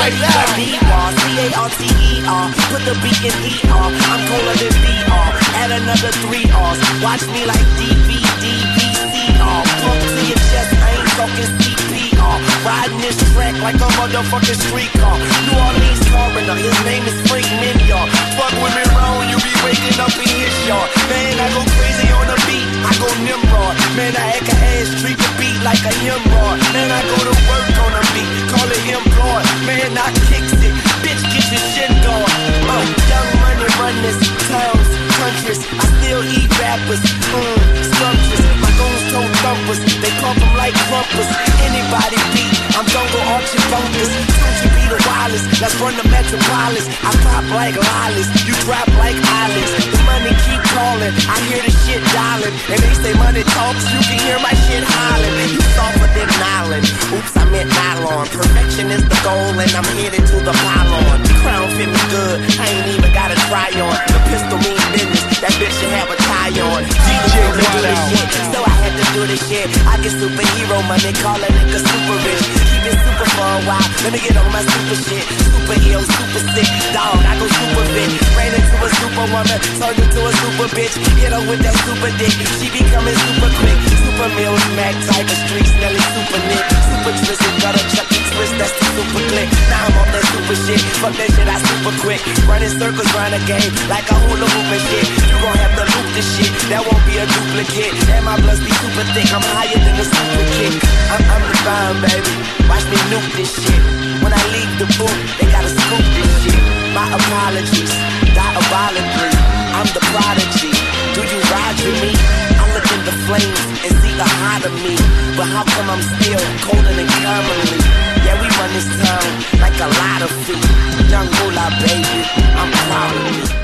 right now. C-A-R-T-E-R, put the beat in E-R. I'm colder than VR, add another 3 R's. Watch me like D-V-D-V-C-R. Pump to your chest, I ain't talking CPR. Riding this track like a motherfucking streetcar. New Orleans coroner, his name is Frank Minyard. Fuck with me wrong, you be waking up in his yard. Man, I go crazy on the beat, I go Nimrod. Man, I act a ass, treat the beat like a hemorrhoid. Man, I go to work on the beat, call it employed. Man, I kicks it, bitch, get your shit going. Young money run this, towns, countries. I still eat rappers, scrumptious. My goons told thumpers, they pump them like crumpers. Anybody beat, I'm Jungle Archie Bunkers. Don't you be the wildest, let's run the Metropolis. I pop like lollies, you drop like olives. The money keep calling, I hear the shit dialing. And they say money talks, you can hear my shit hollering. You softer than nylon, oops, I meant nylon. Perfection is the goal and I'm headed to the pylon. Crown fit me good, I ain't even got a try on. The pistol mean business, that bitch should have a tie on. DJ shit, so I had to do this shit. I get superhero money, call a nigga super rich. Keep it super for a while, let me get on my super shit. Super ill, super sick, dog, I go super fit. Ran into a superwoman, turned into a super bitch. Hit her with that super dick, she be coming super quick. Super meal, smack, tiger streets, Nelly super nick. Super twisted, gutter, chuck and twist, that's the super click. Now I'm off that super shit, fuck that shit, I super quick. Running circles round the game, like a hula hoop and shit. You gon' have to loop this shit, that won't be a duplicate. And my blood be super thick, I'm higher than a super kick. I'm divine, baby, watch me nuke this shit. When I leave the booth, they gotta scoop this shit. My apologies, diabolically, I'm the prodigy. Do you ride with me? I look in the flames and see the heart of me. But how come I'm still colder than commonly? Yeah, we run this town like a lot of feet. Young moolah, baby, I'm proud of me.